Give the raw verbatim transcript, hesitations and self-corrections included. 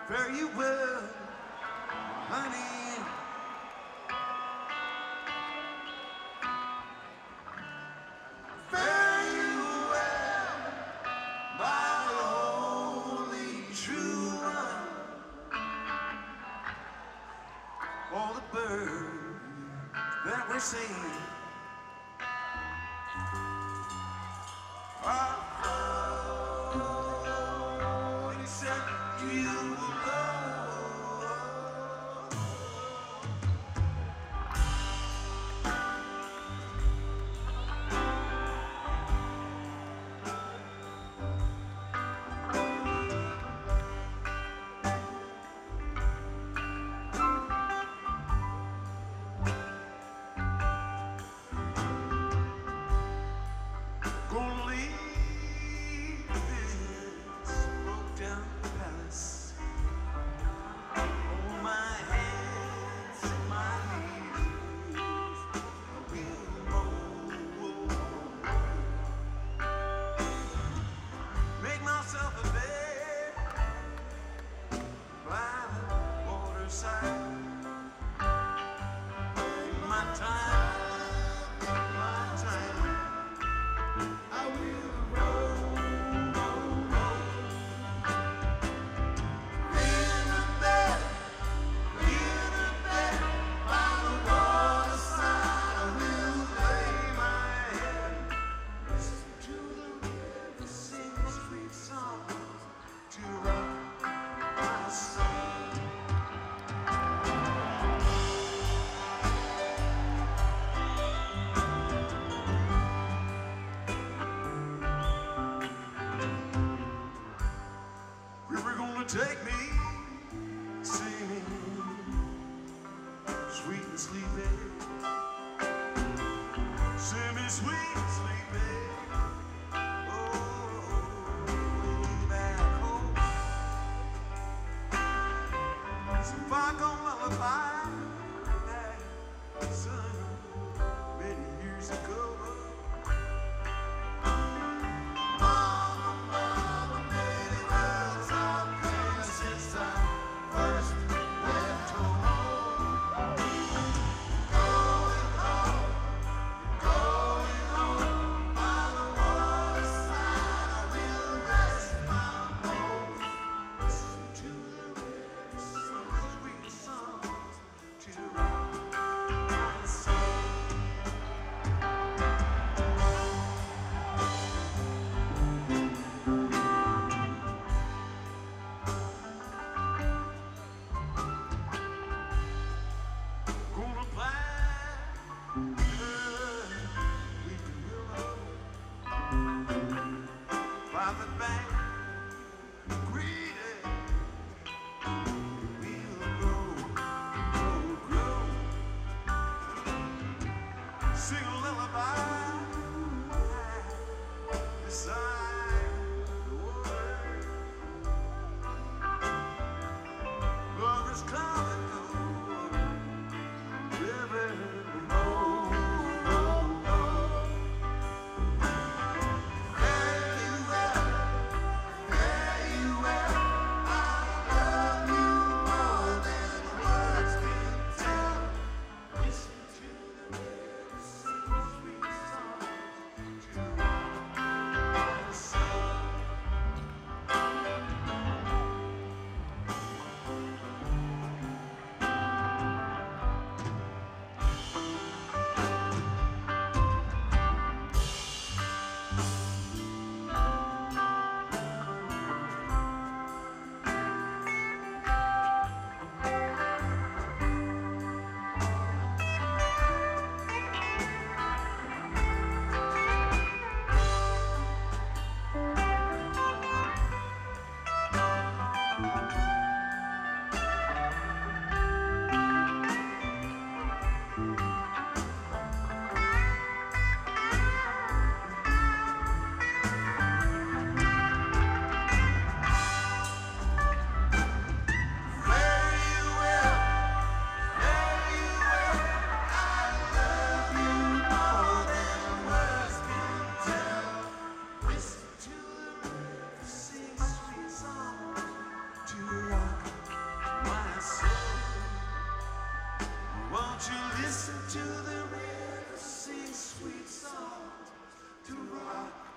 Fare you well, honey. Fare you well, my only true one. All the birds that we sing are flown except you alone. Gonna leave this broke down palace on my hands and my knees. I will roll, make myself a bed by the waterside. In my time, in my time. I will roll, roll, roll. In the bed, in the bed, by the waterside, I will lay my head. Listen to the river sing sweet songs to rock my soul. River gonna take me singing, sweet and sleepy. Send me sweet and sleepy. Oh, way back home. Some funk on lullaby that sung many years ago. Mama, mama, many words I've heard since I first left home. Going home, going home, by the waterside, I will rest my bones. Listen to the river sing sweet songs to rock my soul. Gonna plant good weeping willow by the bank, greedy will grow, grow, grow. Sing a lullaby beside the water. Lovers come and go. River, roll, roll, roll. Fare you well, Won't you listen to the river sing sweet songs to rock